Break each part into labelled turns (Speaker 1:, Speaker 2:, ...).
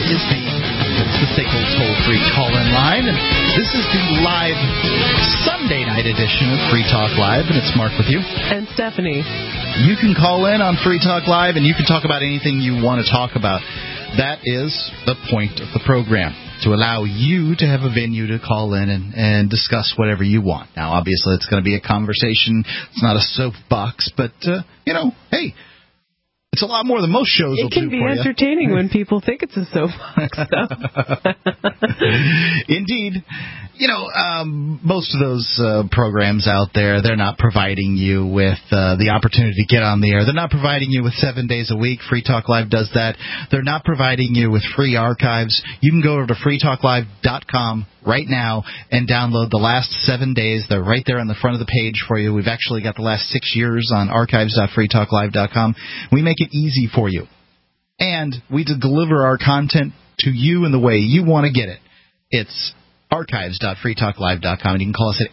Speaker 1: is the SACL toll-free call-in line. And this is the live Sunday night edition of Free Talk Live, and it's Mark with you.
Speaker 2: And Stephanie.
Speaker 1: You can call in on Free Talk Live, and you can talk about anything you want to talk about. That is the point of the program, to allow you to have a venue to call in and discuss whatever you want. Now, obviously, it's going to be a conversation. It's not a soapbox, but, hey, it's a lot more than most shows will do for you.
Speaker 2: It can be entertaining when people think it's a soapbox, though.
Speaker 1: Indeed. Most of those programs out there, they're not providing you with the opportunity to get on the air. They're not providing you with 7 days a week. Free Talk Live does that. They're not providing you with free archives. You can go over to freetalklive.com right now and download the last 7 days. They're right there on the front of the page for you. We've actually got the last 6 years on archives.freetalklive.com. We make it easy for you. And we deliver our content to you in the way you want to get it. It's archives.freetalklive.com, and you can call us at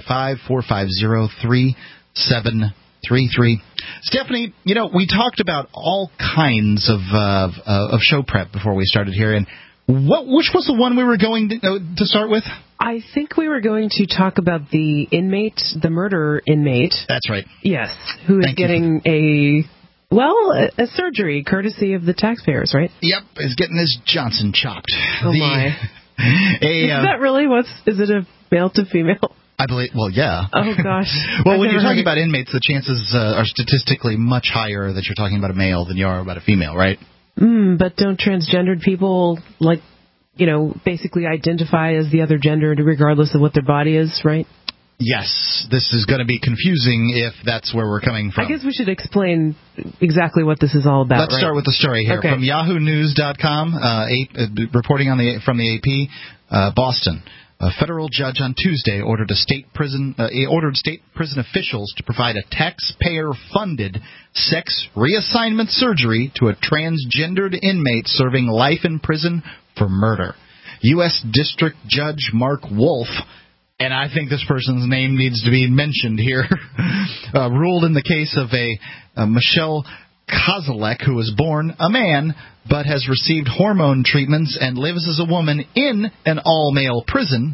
Speaker 1: 855-450-3733. Stephanie, we talked about all kinds of show prep before we started here, and which was the one we were going to start with?
Speaker 2: I think we were going to talk about the murder inmate.
Speaker 1: That's right.
Speaker 2: Yes, who is getting a surgery courtesy of the taxpayers, right?
Speaker 1: Yep, is getting his Johnson chopped.
Speaker 2: Oh, my. Is that really is it a male to female?
Speaker 1: I believe, well, yeah.
Speaker 2: Oh, gosh.
Speaker 1: Well, when you're talking about inmates, the chances are statistically much higher that you're talking about a male than you are about a female, right?
Speaker 2: But don't transgendered people, basically identify as the other gender regardless of what their body is, right?
Speaker 1: Yes, this is going to be confusing if that's where we're coming from.
Speaker 2: I guess we should explain exactly what this is all about.
Speaker 1: Let's start with the story here.
Speaker 2: Okay.
Speaker 1: From yahoonews.com, reporting from the AP, Boston. A federal judge on Tuesday ordered state prison officials to provide a taxpayer-funded sex reassignment surgery to a transgendered inmate serving life in prison for murder. U.S. District Judge Mark Wolf, and I think this person's name needs to be mentioned here, ruled in the case of a Michelle Kozalek, who was born a man but has received hormone treatments and lives as a woman in an all-male prison.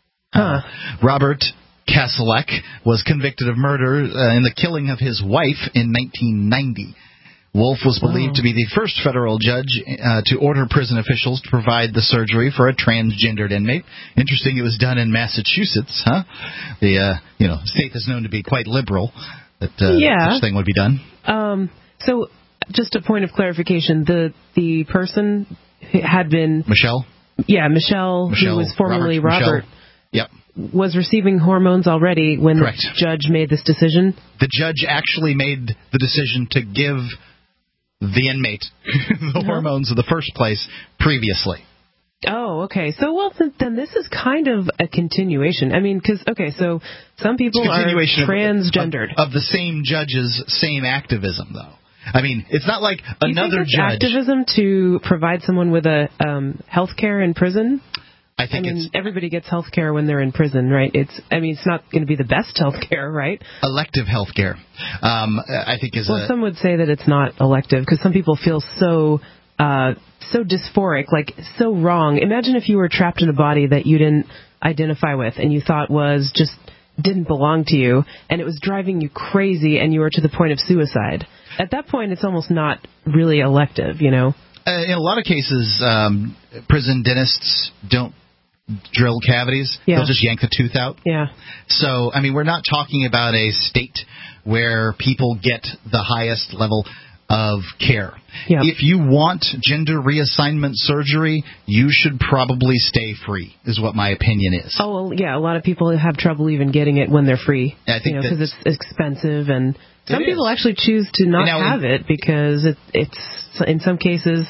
Speaker 1: Robert Kozalek was convicted of murder in the killing of his wife in 1990. Wolf was believed to be the first federal judge to order prison officials to provide the surgery for a transgendered inmate. Interesting, it was done in Massachusetts, huh? The state is known to be quite liberal that such thing would be done.
Speaker 2: So, just a point of clarification: the person had been
Speaker 1: Michelle.
Speaker 2: Yeah, Michelle, who was formerly Robert.
Speaker 1: Yep.
Speaker 2: Was receiving hormones already when
Speaker 1: Correct.
Speaker 2: The judge made this decision?
Speaker 1: The judge actually made the decision to give the inmate the hormones in the first place previously.
Speaker 2: Oh, okay. So, then this is kind of a continuation. I mean, so some people are transgendered.
Speaker 1: Of the same judge's same activism, though. I mean, it's not like another judge.
Speaker 2: Activism to provide someone with a health care in prison?
Speaker 1: I mean,
Speaker 2: everybody gets health care when they're in prison, right? It's not going to be the best health care, right?
Speaker 1: Elective health care, I think is
Speaker 2: some would say that it's not elective because some people feel so dysphoric, like so wrong. Imagine if you were trapped in a body that you didn't identify with and you thought was just didn't belong to you, and it was driving you crazy and you were to the point of suicide. At that point, it's almost not really elective, In
Speaker 1: a lot of cases, prison dentists don't drill cavities.
Speaker 2: Yeah.
Speaker 1: They'll just yank the tooth out.
Speaker 2: Yeah.
Speaker 1: So, I mean, we're not talking about a state where people get the highest level of care.
Speaker 2: Yeah.
Speaker 1: If you want gender reassignment surgery, you should probably stay free, is what my opinion is.
Speaker 2: Oh, well, yeah, a lot of people have trouble even getting it when they're free.
Speaker 1: I think
Speaker 2: because it's expensive, and some people actually choose to not have it because it's in some cases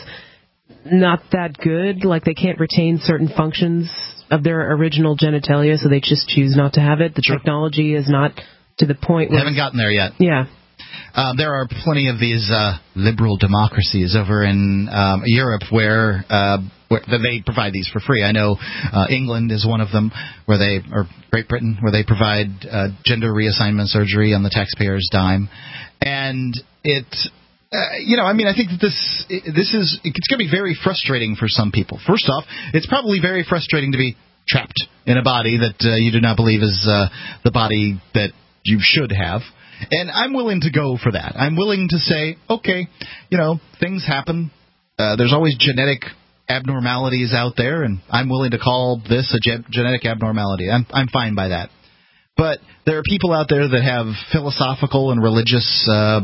Speaker 2: not that good, like they can't retain certain functions of their original genitalia, so they just choose not to have it. The technology is not to the point where...
Speaker 1: Haven't gotten there yet.
Speaker 2: Yeah.
Speaker 1: There are plenty of these liberal democracies over in Europe where they provide these for free. I know England is one of them, or Great Britain, where they provide gender reassignment surgery on the taxpayer's dime. And I think that it's going to be very frustrating for some people. First off, it's probably very frustrating to be trapped in a body that you do not believe is the body that you should have. And I'm willing to go for that. I'm willing to say, okay, things happen. There's always genetic abnormalities out there, and I'm willing to call this a genetic abnormality. I'm fine by that. But there are people out there that have philosophical and religious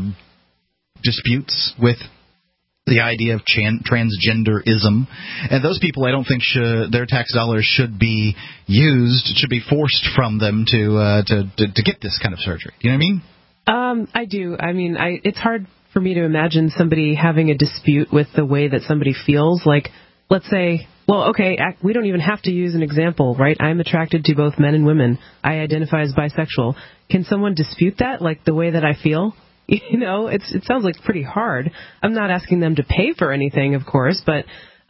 Speaker 1: disputes with the idea of transgenderism, and those people, I don't think their tax dollars should be used. It should be forced from them to get this kind of surgery. You know what I mean?
Speaker 2: I do. It's hard for me to imagine somebody having a dispute with the way that somebody feels. Like, let's say, well, okay, we don't even have to use an example, right? I'm attracted to both men and women. I identify as bisexual. Can someone dispute that, like the way that I feel? It sounds like pretty hard. I'm not asking them to pay for anything, of course, but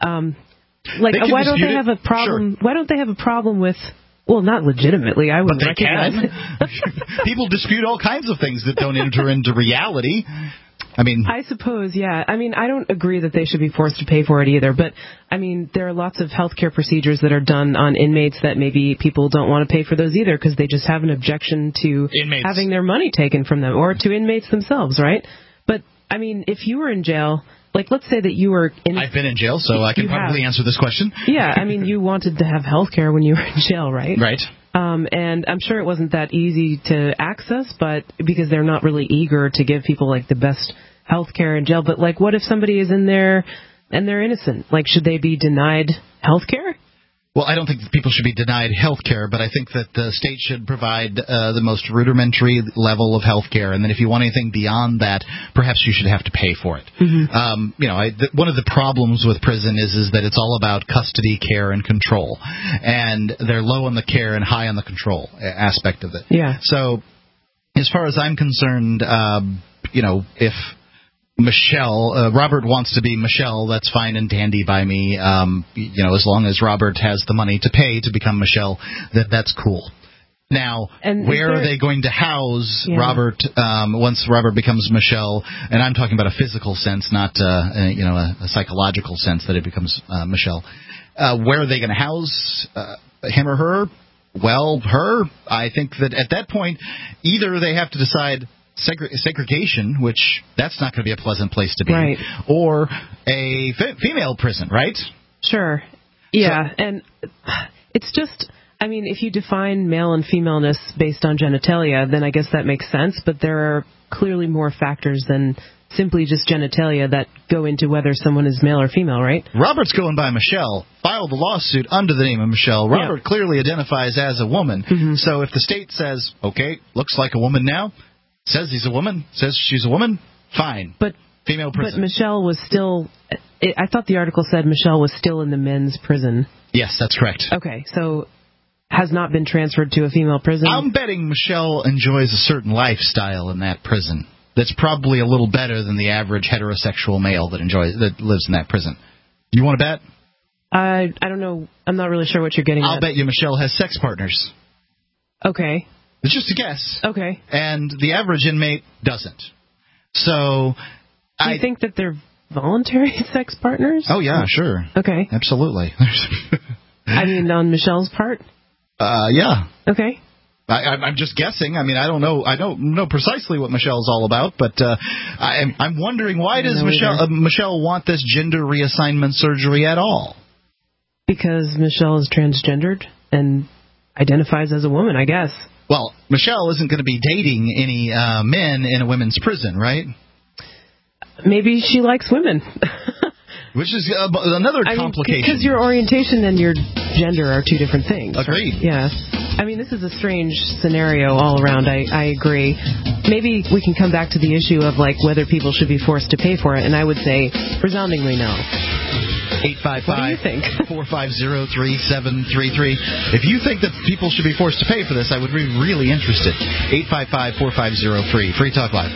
Speaker 2: why don't they have a problem? Sure. Why don't they have a problem with? Well, not legitimately. I wouldn't recognize it.
Speaker 1: People dispute all kinds of things that don't enter into reality.
Speaker 2: I suppose, yeah. I don't agree that they should be forced to pay for it either, but, there are lots of healthcare procedures that are done on inmates that maybe people don't want to pay for those either because they just have an objection to having their money taken from them, or to inmates themselves, right? But, if you were in jail, like, let's say that you were in...
Speaker 1: I've been in jail, so I can probably answer this question.
Speaker 2: Yeah, you wanted to have healthcare when you were in jail, right?
Speaker 1: Right.
Speaker 2: And I'm sure it wasn't that easy to access, but because they're not really eager to give people, like, the best health care in jail. But, like, what if somebody is in there and they're innocent? Like, should they be denied health care?
Speaker 1: Well, I don't think that people should be denied health care, but I think that the state should provide the most rudimentary level of health care, and then if you want anything beyond that, perhaps you should have to pay for it.
Speaker 2: Mm-hmm.
Speaker 1: One of the problems with prison is that it's all about custody, care, and control, and they're low on the care and high on the control aspect of it.
Speaker 2: Yeah.
Speaker 1: So, as far as I'm concerned, if Robert wants to be Michelle, that's fine and dandy by me. As long as Robert has the money to pay to become Michelle, that's cool. Now, where are they going to house Robert once Robert becomes Michelle? And I'm talking about a physical sense, not a psychological sense that it becomes Michelle. Where are they going to house him or her? Well, her. I think that at that point, either they have to decide segregation, which that's not going to be a pleasant place to be,
Speaker 2: right,
Speaker 1: or a female prison, right?
Speaker 2: Sure. Yeah, and it's just, if you define male and femaleness based on genitalia, then I guess that makes sense, but there are clearly more factors than simply just genitalia that go into whether someone is male or female, right?
Speaker 1: Robert's going by Michelle, filed the lawsuit under the name of Michelle. Robert clearly identifies as a woman, so if the state says, okay, looks like a woman now, says he's a woman, says she's a woman, fine.
Speaker 2: But
Speaker 1: female prison.
Speaker 2: But Michelle was still... I thought the article said Michelle was still in the men's prison.
Speaker 1: Yes, that's correct.
Speaker 2: Okay, so has not been transferred to a female prison?
Speaker 1: I'm betting Michelle enjoys a certain lifestyle in that prison that's probably a little better than the average heterosexual male that lives in that prison. You want to bet?
Speaker 2: I don't know. I'm not really sure what you're getting at.
Speaker 1: I'll bet you Michelle has sex partners.
Speaker 2: Okay.
Speaker 1: It's just a guess.
Speaker 2: Okay.
Speaker 1: And the average inmate doesn't. So,
Speaker 2: do you think that they're voluntary sex partners?
Speaker 1: Oh, yeah, sure.
Speaker 2: Okay.
Speaker 1: Absolutely.
Speaker 2: On Michelle's part?
Speaker 1: Yeah.
Speaker 2: Okay.
Speaker 1: I'm just guessing. I don't know. I don't know precisely what Michelle's all about, but I'm wondering, why does Michelle want this gender reassignment surgery at all? Because
Speaker 2: Michelle is transgendered and identifies as a woman, I guess.
Speaker 1: Well, Michelle isn't going to be dating any men in a women's prison, right?
Speaker 2: Maybe she likes women.
Speaker 1: Which is another complication.
Speaker 2: Because your orientation and your gender are two different things.
Speaker 1: Agreed.
Speaker 2: Right? Yeah. This is a strange scenario all around. I agree. Maybe we can come back to the issue of whether people should be forced to pay for it, and I would say resoundingly no.
Speaker 1: 855-450-3733. If you think that people should be forced to pay for this, I would be really interested. 855-450-FREE. Free Talk Live.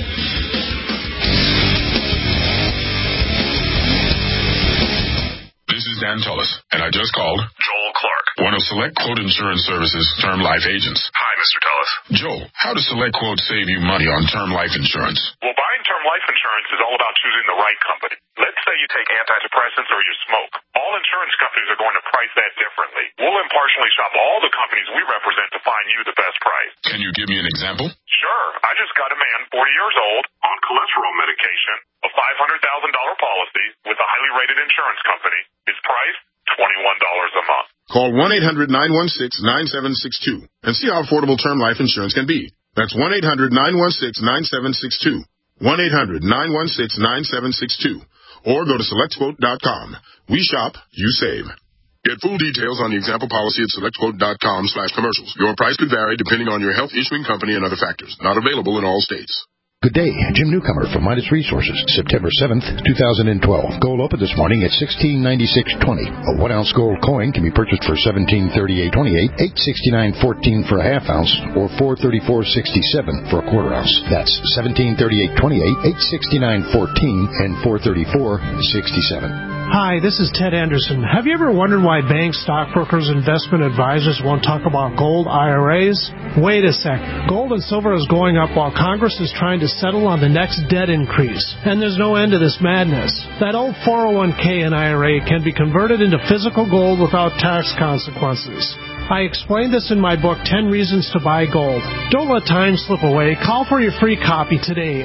Speaker 3: This is Dan Tullis, and I just called Joel Clark. one of Select Quote Insurance Services' term life agents.
Speaker 4: Hi, Mr. Tullis.
Speaker 3: Joel, how does Select Quote save you money on term life insurance?
Speaker 4: Well, buying term life insurance is all about choosing the right company. Let's say you take antidepressants or you smoke. All insurance companies are going to price that differently. We'll impartially shop all the companies we represent to find you the best price.
Speaker 3: Can you give me an example?
Speaker 4: Sure. I just got a man, 40 years old, on cholesterol medication, a $500,000 policy with a highly rated insurance company. His price, $21 a month.
Speaker 3: Call 1-800-916-9762 and see how affordable term life insurance can be. That's 1-800-916-9762. 1-800-916-9762. Or go to SelectQuote.com. We shop, you save. Get full details on the example policy at SelectQuote.com/commercials. Your price could vary depending on your health issuing company and other factors. Not available in all states.
Speaker 5: Good day. Jim Newcomer from Midas Resources, September 7th, 2012. Gold opened this morning at $16.9620. A 1-ounce gold coin can be purchased for $17.3828, $8.6914 for a half ounce, or $4.3467 for a quarter ounce. That's $17.3828, $8.6914, and $4.3467.
Speaker 6: Hi, this is Ted Anderson. Have you ever wondered why banks, stockbrokers, investment advisors won't talk about gold IRAs? Wait a sec. Gold and silver is going up while Congress is trying to settle on the next debt increase. And there's no end to this madness. That old 401k and IRA can be converted into physical gold without tax consequences. I explained this in my book, 10 Reasons to Buy Gold. Don't let time slip away. Call for your free copy today,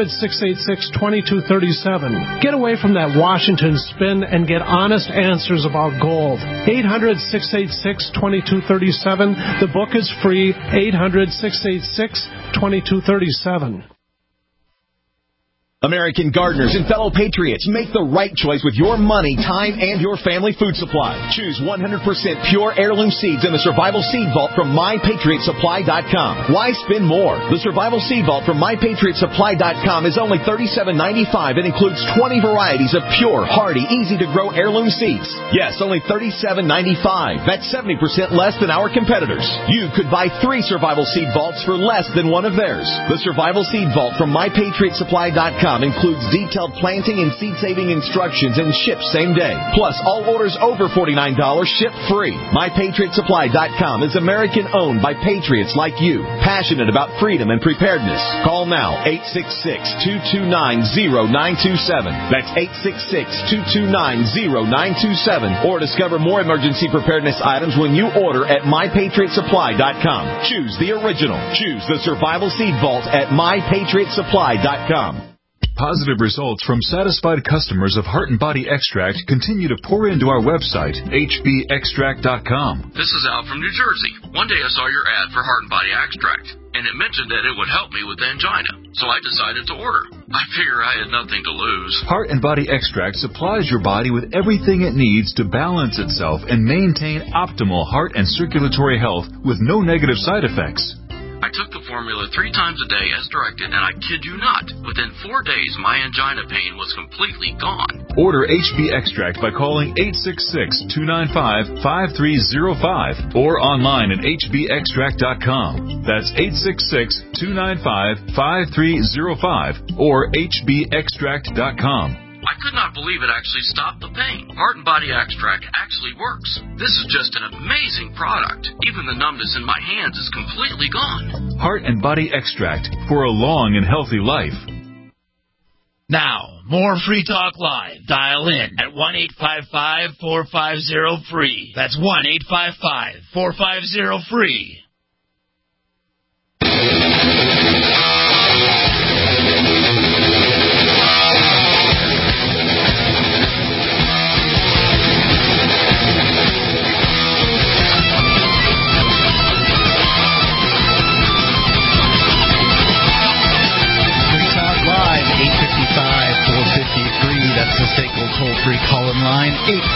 Speaker 6: 800-686-2237. Get away from that Washington spin and get honest answers about gold. 800-686-2237. The book is free, 800-686-2237.
Speaker 7: American gardeners and fellow patriots, make the right choice with your money, time, and your family food supply. Choose 100% pure heirloom seeds in the Survival Seed Vault from MyPatriotSupply.com. Why spend more? The Survival Seed Vault from MyPatriotSupply.com is only $37.95 and includes 20 varieties of pure, hardy, easy-to-grow heirloom seeds. Yes, only $37.95. That's 70% less than our competitors. You could buy 3 Survival Seed Vaults for less than one of theirs. The Survival Seed Vault from MyPatriotSupply.com includes detailed planting and seed-saving instructions and ships same day. Plus, all orders over $49 ship free. MyPatriotSupply.com is American-owned by patriots like you, passionate about freedom and preparedness. Call now, 866-229-0927. That's 866-229-0927. Or discover more emergency preparedness items when you order at MyPatriotSupply.com. Choose the original. Choose the Survival Seed Vault at MyPatriotSupply.com.
Speaker 8: Positive results from satisfied customers of Heart and Body Extract continue to pour into our website, hbextract.com.
Speaker 9: This is Al from New Jersey. One day I saw your ad for Heart and Body Extract, and it mentioned that it would help me with angina, so I decided to order. I figure I had nothing to lose.
Speaker 8: Heart and Body Extract supplies your body with everything it needs to balance itself and maintain optimal heart and circulatory health with no negative side effects.
Speaker 9: I took the formula 3 times a day as directed, and I kid you not, within 4 days my angina pain was completely gone.
Speaker 8: Order HB Extract by calling 866-295-5305 or online at hbextract.com. That's 866-295-5305 or hbextract.com.
Speaker 9: I could not believe it actually stopped the pain. Heart and Body Extract actually works. This is just an amazing product. Even the numbness in my hands is completely gone.
Speaker 8: Heart and Body Extract for a long and healthy life.
Speaker 10: Now, more Free Talk Live. Dial in at 1-855-450-FREE. That's 1-855-450-FREE.
Speaker 1: That's the SACL toll-free call-in line,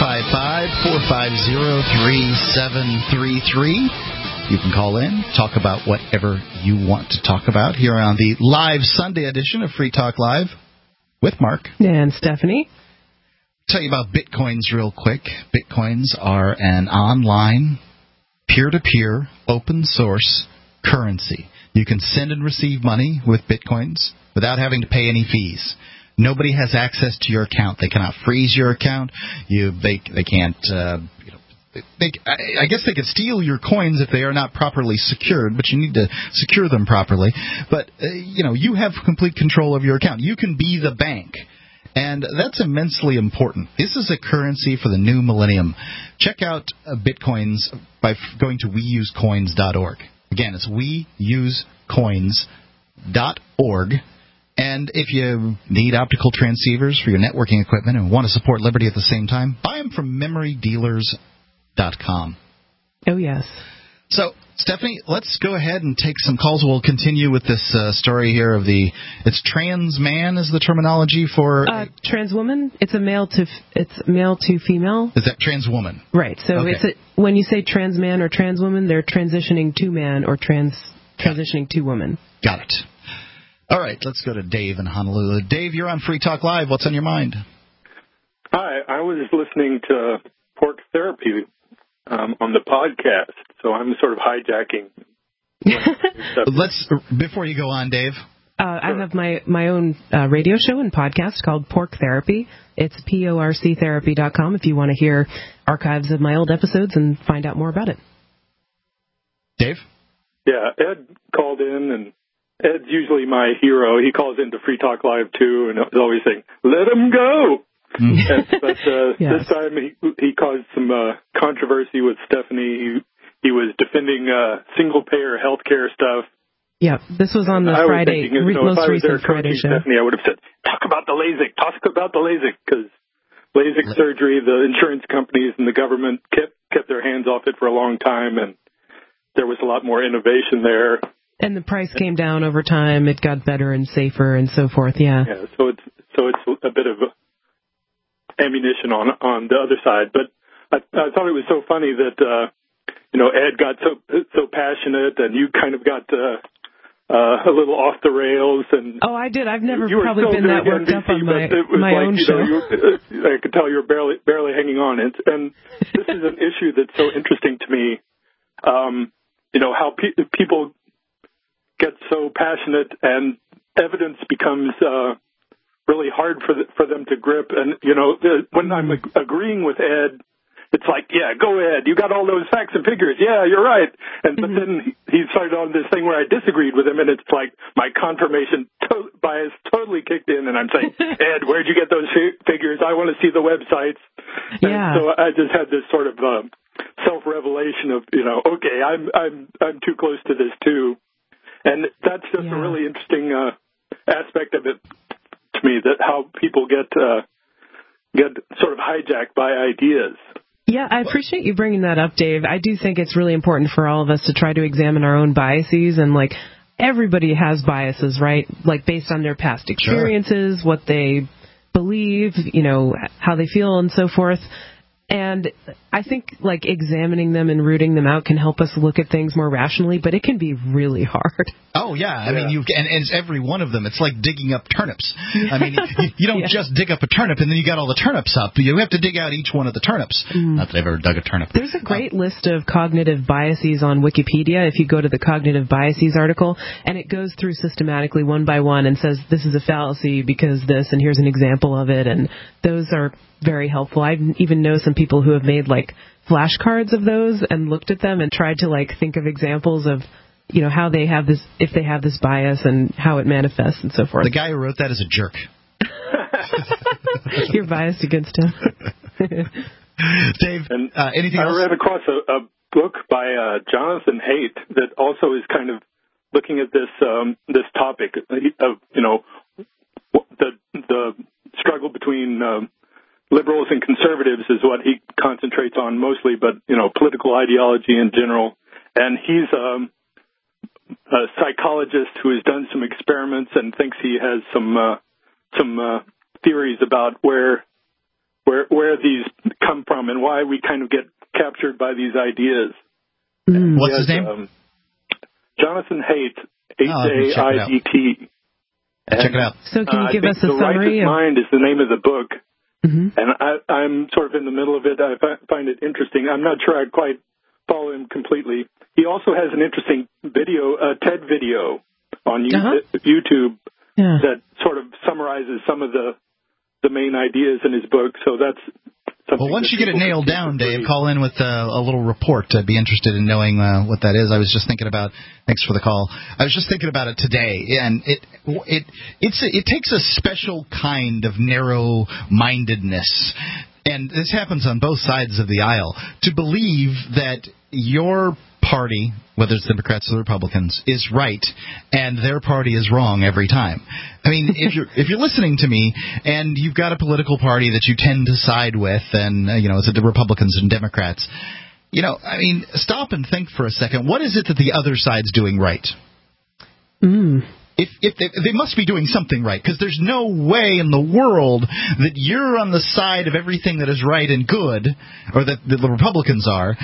Speaker 1: 855-450-3733. You can call in, talk about whatever you want to talk about here on the live Sunday edition of Free Talk Live with Mark.
Speaker 2: And Stephanie.
Speaker 1: Tell you about Bitcoins real quick. Bitcoins are an online, peer-to-peer, open-source currency. You can send and receive money with Bitcoins without having to pay any fees. Nobody has access to your account. They cannot freeze your account. They can't I guess they could steal your coins if they are not properly secured, but you need to secure them properly. But, you have complete control of your account. You can be the bank. And that's immensely important. This is a currency for the new millennium. Check out Bitcoins by going to weusecoins.org. Again, it's weusecoins.org. And if you need optical transceivers for your networking equipment and want to support Liberty at the same time, buy them from memorydealers.com.
Speaker 2: Oh, yes.
Speaker 1: So, Stephanie, let's go ahead and take some calls. We'll continue with this story here of it's trans man is the terminology for
Speaker 2: trans woman. It's male to female.
Speaker 1: Is that trans woman?
Speaker 2: Right. So okay. When you say trans man or trans woman, they're transitioning to man or transitioning to woman.
Speaker 1: Got it. All right, let's go to Dave in Honolulu. Dave, you're on Free Talk Live. What's on your mind?
Speaker 11: Hi, I was listening to Pork Therapy on the podcast, so I'm sort of hijacking.
Speaker 1: Before you go on, Dave.
Speaker 2: I have my own radio show and podcast called Pork Therapy. It's porctherapy.com if you want to hear archives of my old episodes and find out more about it.
Speaker 1: Dave?
Speaker 11: Yeah, Ed called in, and Ed's usually my hero. He calls into Free Talk Live, too, and is always saying, let him go! But yes. This time he caused some controversy with Stephanie. He was defending single-payer health care stuff.
Speaker 2: Yeah, this was on the Friday, most recent Friday show.
Speaker 11: Stephanie, I would have said, talk about the LASIK, because LASIK surgery, the insurance companies and the government kept their hands off it for a long time, and there was a lot more innovation there.
Speaker 2: And the price came down over time. It got better and safer and so forth, yeah.
Speaker 11: Yeah, so it's a bit of ammunition on the other side. But I thought it was so funny that, Ed got so passionate, and you kind of got a little off the rails. And
Speaker 2: oh, I did. I've never probably been that worked up on my own show.
Speaker 11: I could tell you were barely hanging on. And this is an issue that's so interesting to me. How people get so passionate, and evidence becomes really hard for them to grip. And when I'm agreeing with Ed, it's like, yeah, go ahead. You got all those facts and figures. Yeah, you're right. And but then he started on this thing where I disagreed with him, and it's like my confirmation bias totally kicked in, and I'm saying, Ed, where'd you get those figures? I want to see the websites.
Speaker 2: Yeah.
Speaker 11: And so I just had this sort of self-revelation of, okay, I'm too close to this too. And that's just a really interesting aspect of it to me, that how people get sort of hijacked by ideas.
Speaker 2: Yeah, I appreciate you bringing that up, Dave. I do think it's really important for all of us to try to examine our own biases, and everybody has biases, right? Based on their past experiences, what they believe, how they feel and so forth. And I think examining them and rooting them out can help us look at things more rationally, but it can be really hard.
Speaker 1: Oh, yeah. I mean, and it's every one of them. It's like digging up turnips. I mean, you don't just dig up a turnip and then you got all the turnips up. You have to dig out each one of the turnips. Not that I've ever dug a turnip.
Speaker 2: There's a great list of cognitive biases on Wikipedia if you go to the cognitive biases article, and it goes through systematically one by one and says this is a fallacy because this, and here's an example of it, and those are very helpful. I even know some people who have made flashcards of those and looked at them and tried to think of examples of how they have this, if they have this bias and how it manifests and so forth.
Speaker 1: The guy who wrote that is a jerk.
Speaker 2: You're biased against him.
Speaker 1: Dave, anything else?
Speaker 11: I ran across a book by Jonathan Haidt that also is kind of looking at this topic of the struggle between liberals and conservatives is what he concentrates on mostly, but political ideology in general. And he's a psychologist who has done some experiments and thinks he has some theories about where these come from and why we kind of get captured by these ideas.
Speaker 1: What's his name?
Speaker 11: Jonathan Haidt, H-A-I-D-T.
Speaker 1: Check it out.
Speaker 2: So can you give us a summary?
Speaker 11: The Righteous Mind is the name of the book. Mm-hmm. And I'm sort of in the middle of it. I find it interesting. I'm not sure I'd quite follow him completely. He also has an interesting video, TED video on YouTube that sort of summarizes some of the main ideas in his book. So that's something.
Speaker 1: Well, once
Speaker 11: that
Speaker 1: you get it
Speaker 11: people
Speaker 1: nailed
Speaker 11: can
Speaker 1: down,
Speaker 11: see for
Speaker 1: Dave,
Speaker 11: free.
Speaker 1: call in with a little report. I'd be interested in knowing what that is. I was just thinking about. Thanks for the call. I was just thinking about it today, and it takes a special kind of narrow-mindedness, and this happens on both sides of the aisle, to believe that your party, whether it's Democrats or the Republicans, is right and their party is wrong every time. I mean, if you're listening to me and you've got a political party that you tend to side with, and it's the Republicans and Democrats, I mean, stop and think for a second. What is it that the other side's doing right? If they must be doing something right, because there's no way in the world that you're on the side of everything that is right and good, or that the Republicans are,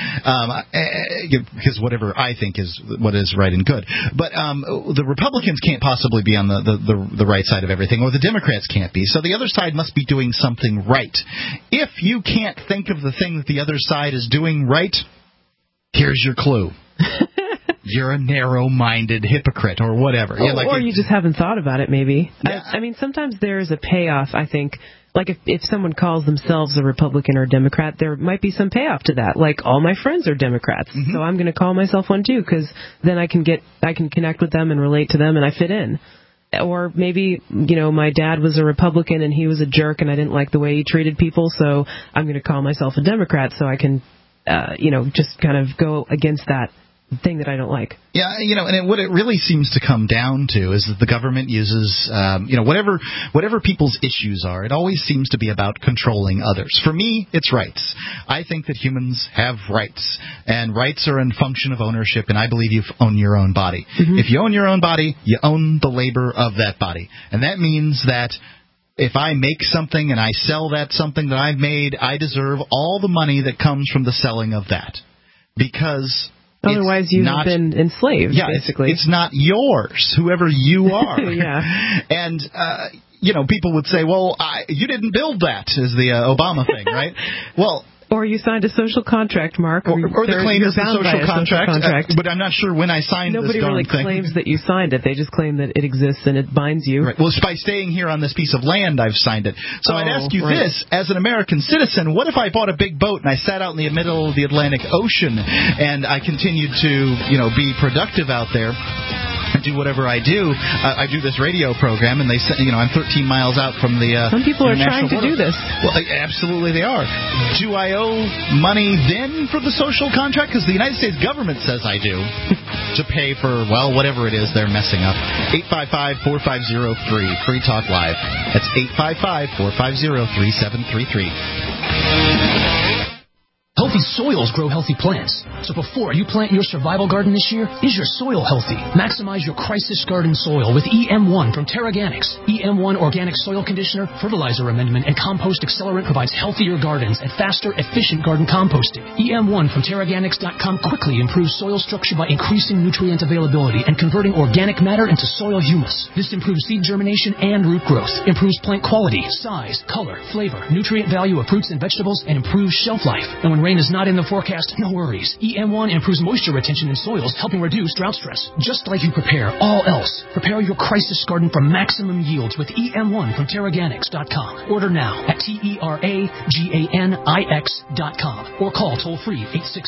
Speaker 1: because whatever I think is what is right and good. But the Republicans can't possibly be on the right side of everything, or the Democrats can't be. So the other side must be doing something right. If you can't think of the thing that the other side is doing right, here's your clue. You're a narrow-minded hypocrite or whatever.
Speaker 2: Or you just haven't thought about it, maybe.
Speaker 1: Yeah.
Speaker 2: I mean, sometimes there is a payoff, I think. Like if someone calls themselves a Republican or Democrat, there might be some payoff to that. Like, all my friends are Democrats, so I'm going to call myself one too, because then I can connect with them and relate to them, and I fit in. Or maybe, my dad was a Republican and he was a jerk and I didn't like the way he treated people, so I'm going to call myself a Democrat so I can, just kind of go against that thing that I don't like.
Speaker 1: Yeah, and what it really seems to come down to is that the government uses, whatever people's issues are, it always seems to be about controlling others. For me, it's rights. I think that humans have rights, and rights are in function of ownership, and I believe you own your own body. If you own your own body, you own the labor of that body. And that means that if I make something and I sell that something that I've made, I deserve all the money that comes from the selling of that. Because
Speaker 2: otherwise, you've been enslaved, basically.
Speaker 1: It's not yours, whoever you are.
Speaker 2: Yeah.
Speaker 1: And, people would say, well, you didn't build that, is the Obama thing, right? Well,
Speaker 2: or you signed a social contract, Mark.
Speaker 1: Or the claim is the social contract. But I'm not sure when I signed
Speaker 2: Nobody
Speaker 1: this darn
Speaker 2: really
Speaker 1: thing.
Speaker 2: claims that you signed it. They just claim that it exists and it binds you.
Speaker 1: Right. Well, by staying here on this piece of land, I've signed it. So I'd ask you this, as an American citizen, what if I bought a big boat and I sat out in the middle of the Atlantic Ocean and I continued to, be productive out there? I do whatever I do. I do this radio program, and they say, I'm 13 miles out from the.
Speaker 2: Some people are trying to do this.
Speaker 1: Well, absolutely they are. Do I owe money then for the social contract? Because the United States government says I do. To pay for, whatever it is they're messing up. 855-450-FREE. Free Talk Live. That's 855-450-3733.
Speaker 12: Healthy soils grow healthy plants. So before you plant your survival garden this year, is your soil healthy? Maximize your crisis garden soil with EM1 from Terraganics. EM1 Organic Soil Conditioner, Fertilizer Amendment, and Compost Accelerant provides healthier gardens and faster, efficient garden composting. EM1 from Terraganics.com quickly improves soil structure by increasing nutrient availability and converting organic matter into soil humus. This improves seed germination and root growth, improves plant quality, size, color, flavor, nutrient value of fruits and vegetables, and improves shelf life. And when rain is not in the forecast, no worries. EM1 improves moisture retention in soils, helping reduce drought stress. Just like you prepare all else, prepare your crisis garden for maximum yields with EM1 from Terraganics.com. Order now at TERAGANIX.com or call toll-free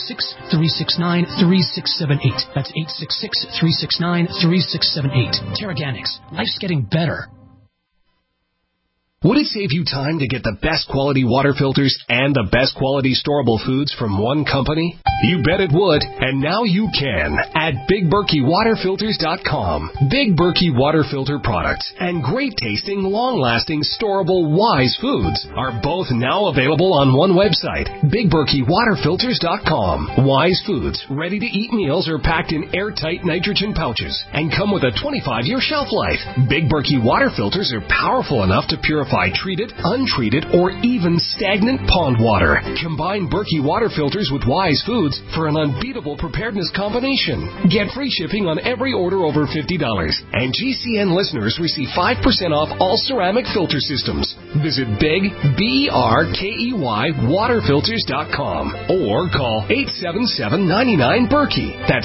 Speaker 12: 866-369-3678. That's 866-369-3678. Terraganics. Life's getting better.
Speaker 13: Would it save you time to get the best quality water filters and the best quality storable foods from one company? You bet it would, and now you can at BigBerkeyWaterFilters.com. Big Berkey water filter products and great tasting, long-lasting, storable Wise foods are both now available on one website, BigBerkeyWaterFilters.com. Wise foods, ready-to-eat meals are packed in airtight nitrogen pouches and come with a 25-year shelf life. Big Berkey water filters are powerful enough to purify treated, untreated, or even stagnant pond water. Combine Berkey water filters with Wise foods for an unbeatable preparedness combination. Get free shipping on every order over $50. And GCN listeners receive 5% off all ceramic filter systems. Visit BigBerkeyWaterFilters.com or call 877-99-BERKEY. That's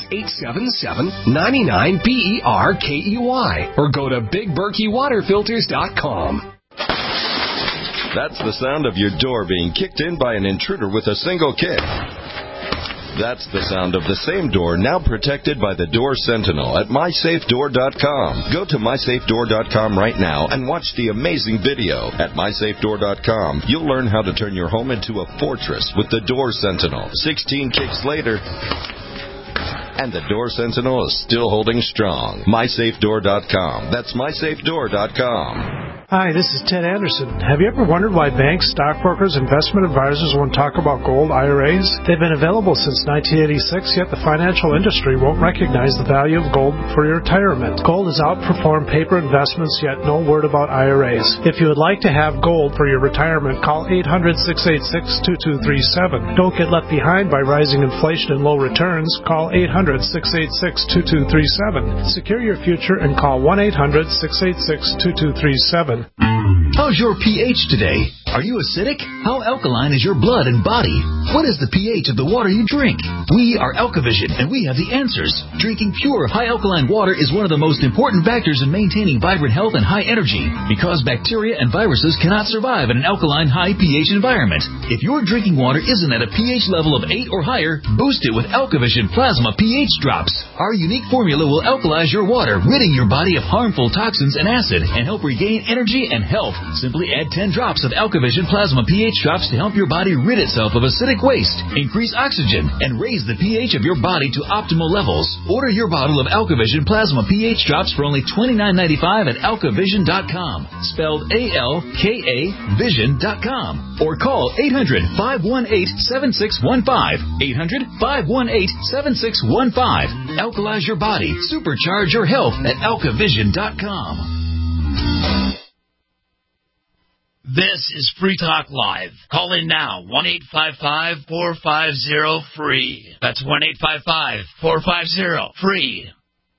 Speaker 13: 877-99-BERKEY. Or go to BigBerkeyWaterFilters.com.
Speaker 14: That's the sound of your door being kicked in by an intruder with a single kick. That's the sound of the same door now protected by the Door Sentinel at MySafeDoor.com. Go to MySafeDoor.com right now and watch the amazing video. At MySafeDoor.com, you'll learn how to turn your home into a fortress with the Door Sentinel. 16 kicks later, and the Door Sentinel is still holding strong. MySafeDoor.com. That's MySafeDoor.com.
Speaker 6: Hi, this is Ted Anderson. Have you ever wondered why banks, stockbrokers, investment advisors won't talk about gold IRAs? They've been available since 1986, yet the financial industry won't recognize the value of gold for your retirement. Gold has outperformed paper investments, yet no word about IRAs. If you would like to have gold for your retirement, call 800-686-2237. Don't get left behind by rising inflation and low returns. Call 800-686-2237. Secure your future and call 1-800-686-2237.
Speaker 10: How's your pH today? Are you acidic? How alkaline is your blood and body? What is the pH of the water you drink? We are Alkavision, and we have the answers. Drinking pure, high alkaline water is one of the most important factors in maintaining vibrant health and high energy, because bacteria and viruses cannot survive in an alkaline, high pH environment. If your drinking water isn't at a pH level of 8 or higher, boost it with Alkavision Plasma pH Drops. Our unique formula will alkalize your water, ridding your body of harmful toxins and acid, and help regain energy and health. Simply add 10 drops of Alkavision Plasma pH Drops to help your body rid itself of acidic waste, increase oxygen, and raise the pH of your body to optimal levels. Order your bottle of Alkavision Plasma pH Drops for only $29.95 at alkavision.com, spelled A-L-K-A Vision.com, or call 800-518-7615, 800-518-7615. Alkalize your body, supercharge your health at alkavision.com. This is Free Talk Live. Call in now, 1-855-450-FREE. That's 1-855-450-FREE.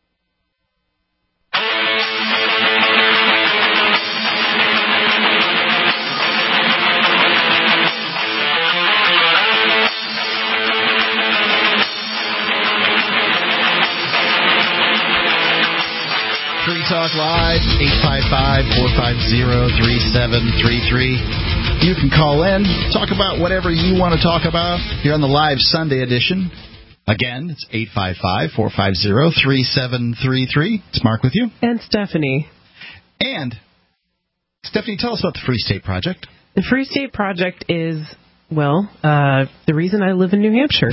Speaker 1: Free Talk Live, 855-450-3733. You can call in, talk about whatever you want to talk about here on the live Sunday edition. Again, it's 855-450-3733. It's Mark with you.
Speaker 2: And Stephanie.
Speaker 1: And, Stephanie, tell us about the Free State Project.
Speaker 2: The Free State Project is... Well, the reason I live in New Hampshire.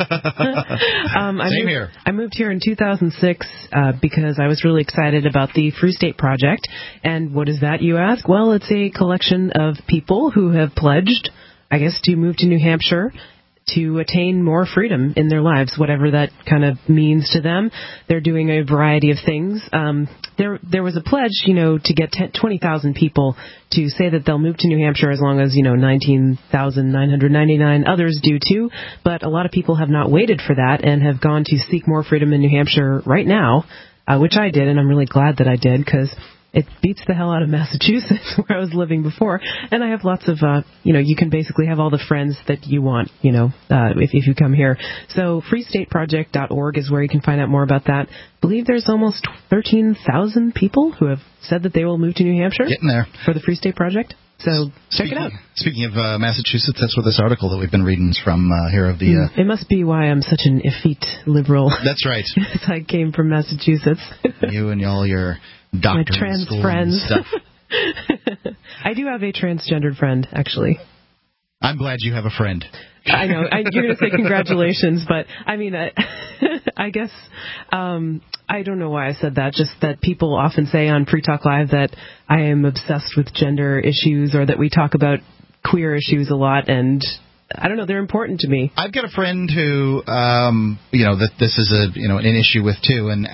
Speaker 1: Same here.
Speaker 2: I moved here in 2006 because I was really excited about the Free State Project. And what is that, you ask? Well, it's a collection of people who have pledged, I guess, to move to New Hampshire to attain more freedom in their lives, whatever that kind of means to them. They're doing a variety of things. There was a pledge, to get 20,000 people to say that they'll move to New Hampshire as long as, 19,999 others do too. But a lot of people have not waited for that and have gone to seek more freedom in New Hampshire right now, which I did, and I'm really glad that I did, because it beats the hell out of Massachusetts, where I was living before. And I have lots of, you can basically have all the friends that you want, if you come here. So freestateproject.org is where you can find out more about that. I believe there's almost 13,000 people who have said that they will move to New Hampshire.
Speaker 1: Getting there.
Speaker 2: For the Free State Project. So check it out. Speaking
Speaker 1: of Massachusetts, that's where this article that we've been reading is from here of the...
Speaker 2: It must be why I'm such an effete liberal.
Speaker 1: That's right.
Speaker 2: I came from Massachusetts.
Speaker 1: You and all your...
Speaker 2: My trans friends.
Speaker 1: Stuff.
Speaker 2: I do have a transgendered friend, actually.
Speaker 1: I'm glad you have a friend.
Speaker 2: I know. You're going to say congratulations, but I mean, I guess I don't know why I said that. Just that people often say on Free Talk Live that I am obsessed with gender issues, or that we talk about queer issues a lot, and I don't know, they're important to me.
Speaker 1: I've got a friend who, that this is an issue with too, and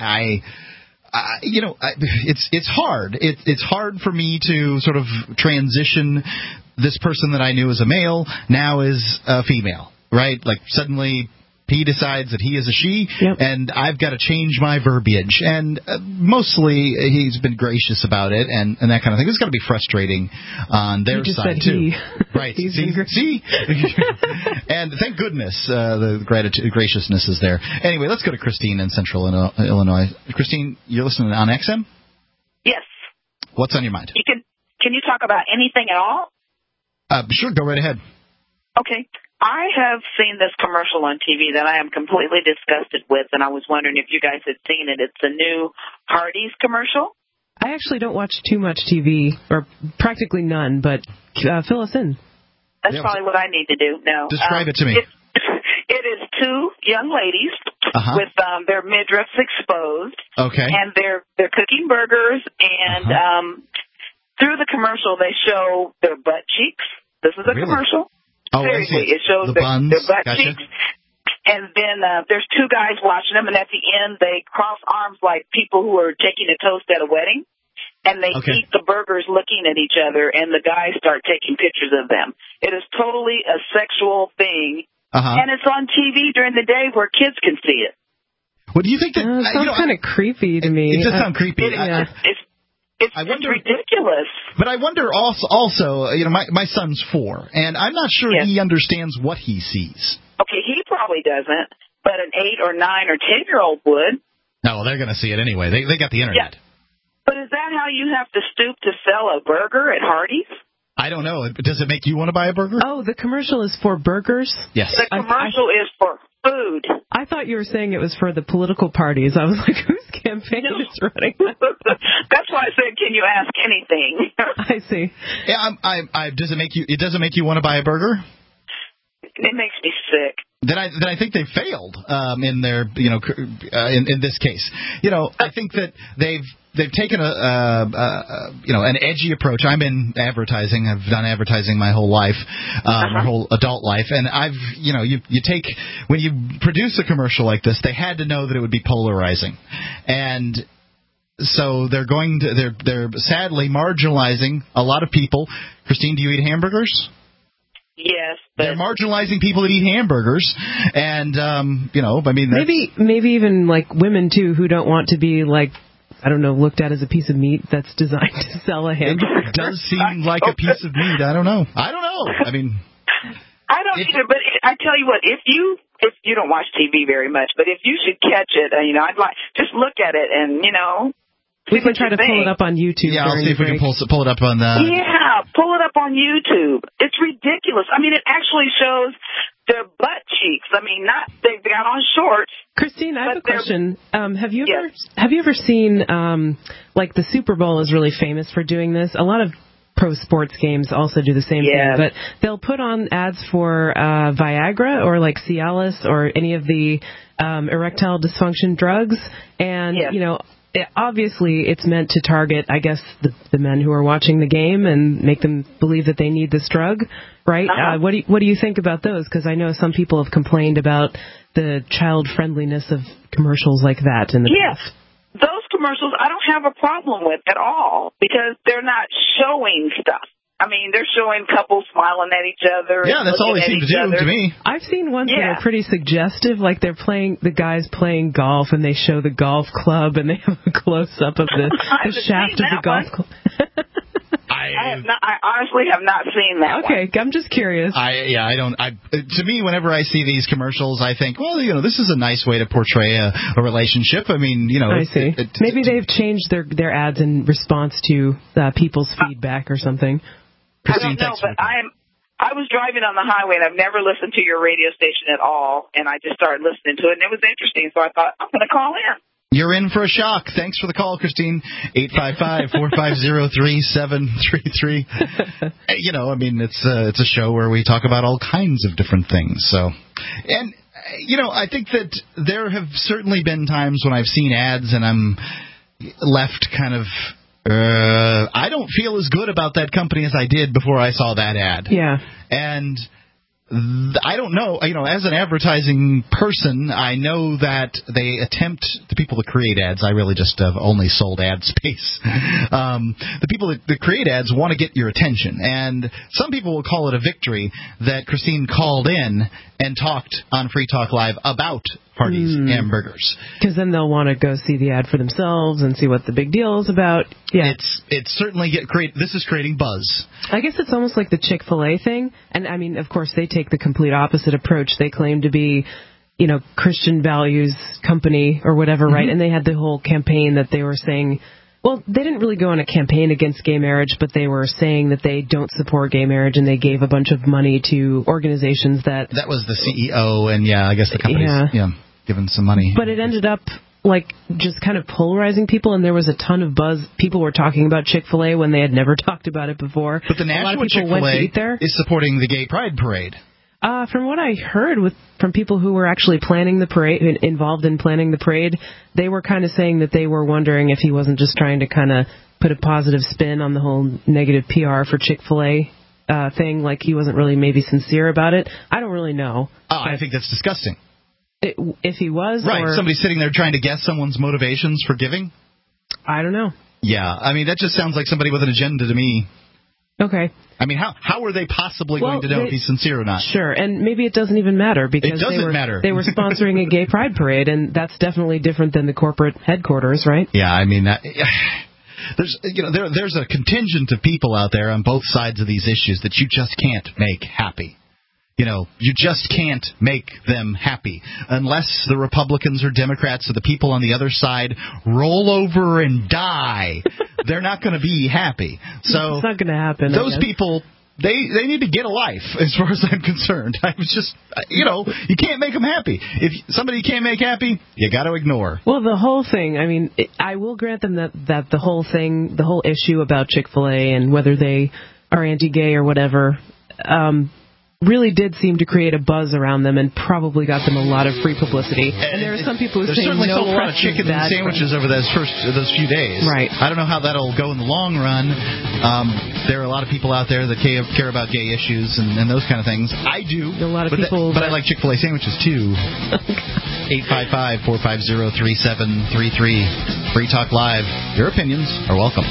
Speaker 1: it's hard. It's hard for me to sort of transition this person that I knew as a male now is a female, right? Like suddenly he decides that he is a she, and I've got to change my verbiage. And mostly he's been gracious about it and that kind of thing. It's got to be frustrating on their side too. Right. See? And thank goodness the graciousness is there. Anyway, let's go to Christine in Central Illinois. Christine, you're listening on XM?
Speaker 15: Yes.
Speaker 1: What's on your mind?
Speaker 15: Can you talk about anything at all?
Speaker 1: Sure, go right ahead.
Speaker 15: Okay. I have seen this commercial on TV that I am completely disgusted with, and I was wondering if you guys had seen it. It's the new Hardee's commercial.
Speaker 2: I actually don't watch too much TV, or practically none, but fill us in.
Speaker 15: That's probably what I need to do. No.
Speaker 1: Describe it to me.
Speaker 15: It is two young ladies with their midriffs exposed.
Speaker 1: Okay.
Speaker 15: And they're cooking burgers, and through the commercial they show their butt cheeks. This is a commercial.
Speaker 1: Oh,
Speaker 15: seriously, it shows their butt cheeks. And then there's two guys watching them, and at the end they cross arms like people who are taking a toast at a wedding. And they eat the burgers looking at each other, and the guys start taking pictures of them. It is totally a sexual thing, and it's on TV during the day where kids can see it.
Speaker 1: What do you think? That
Speaker 2: it sounds kind of creepy to me.
Speaker 1: It does sound creepy.
Speaker 15: It's ridiculous.
Speaker 1: But I wonder also, my son's 4, and I'm not sure he understands what he sees.
Speaker 15: Okay, he probably doesn't, but an 8 or 9 or 10-year-old would.
Speaker 1: No, they're going to see it anyway. They got the internet.
Speaker 15: Yeah. But is that how you have to stoop to sell a burger at Hardee's?
Speaker 1: I don't know. Does it make you want to buy a burger?
Speaker 2: Oh, the commercial is for burgers?
Speaker 1: Yes.
Speaker 15: The commercial is for food.
Speaker 2: I thought you were saying it was for the political parties. I was like, whose campaign is running?
Speaker 15: That's why I said, can you ask anything?
Speaker 2: I see.
Speaker 1: Yeah, does it make you want to buy a burger?
Speaker 15: It makes me sick.
Speaker 1: Then I think they failed in their in this case. I think that they've taken an edgy approach. I'm in advertising. I've done advertising my whole life, my whole adult life, and you take when you produce a commercial like this, they had to know that it would be polarizing, and so they're sadly marginalizing a lot of people. Christine, do you eat hamburgers?
Speaker 15: Yes,
Speaker 1: but they're marginalizing people that eat hamburgers, and
Speaker 2: maybe even like women too who don't want to be looked at as a piece of meat that's designed to sell a hamburger.
Speaker 1: It does seem like a piece of meat. I don't know. I mean,
Speaker 15: I don't either. But I tell you what, if you don't watch TV very much, but if you should catch it, I'd like just look at it and
Speaker 2: we can try to pull it up on YouTube.
Speaker 1: Yeah, I'll see if we can pull it up on the...
Speaker 15: Yeah, pull it up on YouTube. It's ridiculous. I mean, it actually shows their butt cheeks. I mean, they've got on shorts.
Speaker 2: Christine, I have a question. Have you ever seen, the Super Bowl is really famous for doing this? A lot of pro sports games also do the same thing, but they'll put on ads for Viagra or like Cialis or any of the erectile dysfunction drugs, and obviously it's meant to target, I guess, the men who are watching the game and make them believe that they need this drug, right? What do you think about those? Because I know some people have complained about the child friendliness of commercials like that in the past.
Speaker 15: Those commercials I don't have a problem with at all because they're not showing stuff. I mean, they're showing couples smiling at each other.
Speaker 1: Yeah, that's all they seem to do to me.
Speaker 2: I've seen ones that are pretty suggestive, like the guys playing golf, and they show the golf club, and they have a close-up of the shaft of the golf club.
Speaker 15: I honestly have not seen that one.
Speaker 2: Okay, I'm just curious.
Speaker 1: I don't. To me, whenever I see these commercials, I think, well, this is a nice way to portray a relationship. I mean,
Speaker 2: I see. Maybe they've changed their ads in response to people's feedback or something.
Speaker 15: Christine, I don't know, but I was driving on the highway, and I've never listened to your radio station at all, and I just started listening to it, and it was interesting, so I thought, I'm going to call in.
Speaker 1: You're in for a shock. Thanks for the call, Christine. 855-450-3733. I mean, it's a show where we talk about all kinds of different things. So, and, I think that there have certainly been times when I've seen ads and I'm left kind of, I don't feel as good about that company as I did before I saw that ad.
Speaker 2: Yeah.
Speaker 1: And I don't know, as an advertising person, I know that the people that create ads, I really just have only sold ad space. The people that create ads want to get your attention, and some people will call it a victory that Christine called in and talked on Free Talk Live about Hardee's hamburgers.
Speaker 2: Because then they'll want to go see the ad for themselves and see what the big deal is about. Yeah,
Speaker 1: it's certainly this is creating buzz.
Speaker 2: I guess it's almost like the Chick-fil-A thing, and I mean, of course, they take the complete opposite approach. They claim to be, Christian values company or whatever, right? And they had the whole campaign that they were saying Well, they didn't really go on a campaign against gay marriage, but they were saying that they don't support gay marriage, and they gave a bunch of money to organizations that...
Speaker 1: That was the CEO, and I guess the company's given some money.
Speaker 2: But it ended up, just kind of polarizing people, and there was a ton of buzz. People were talking about Chick-fil-A when they had never talked about it before.
Speaker 1: But the Nashua Chick-fil-A is supporting the Gay Pride Parade.
Speaker 2: From what I heard from people who were actually planning the parade, involved in planning the parade, they were kind of saying that they were wondering if he wasn't just trying to kind of put a positive spin on the whole negative PR for Chick-fil-A thing, like he wasn't really maybe sincere about it. I don't really know.
Speaker 1: I think that's disgusting.
Speaker 2: If he was?
Speaker 1: Right,
Speaker 2: or...
Speaker 1: somebody sitting there trying to guess someone's motivations for giving?
Speaker 2: I don't know.
Speaker 1: Yeah, I mean, that just sounds like somebody with an agenda to me.
Speaker 2: Okay.
Speaker 1: I mean, how are they possibly going to know if he's sincere or not?
Speaker 2: Sure, and maybe it doesn't even matter because they were sponsoring a gay pride parade, and that's definitely different than the corporate headquarters, right?
Speaker 1: Yeah, I mean, there's a contingent of people out there on both sides of these issues that you just can't make happy. You just can't make them happy unless the Republicans or Democrats or the people on the other side roll over and die. They're not going to be happy. So
Speaker 2: it's not going to happen.
Speaker 1: Those people, they need to get a life, as far as I'm concerned. I was just, you can't make them happy. If somebody can't make happy, you got to ignore.
Speaker 2: Well, the whole thing. I mean, I will grant them that the whole thing, the whole issue about Chick-fil-A and whether they are anti-gay or whatever. Really did seem to create a buzz around them and probably got them a lot of free publicity. And there are some people who say no.
Speaker 1: There's certainly sold a lot of chicken and sandwiches over those few days.
Speaker 2: Right.
Speaker 1: I don't know how that'll go in the long run. There are a lot of people out there that care about gay issues and those kind of things. I do.
Speaker 2: A lot of people.
Speaker 1: But I like Chick-fil-A sandwiches too. 855-450-3733. Free Talk Live. Your opinions are welcome.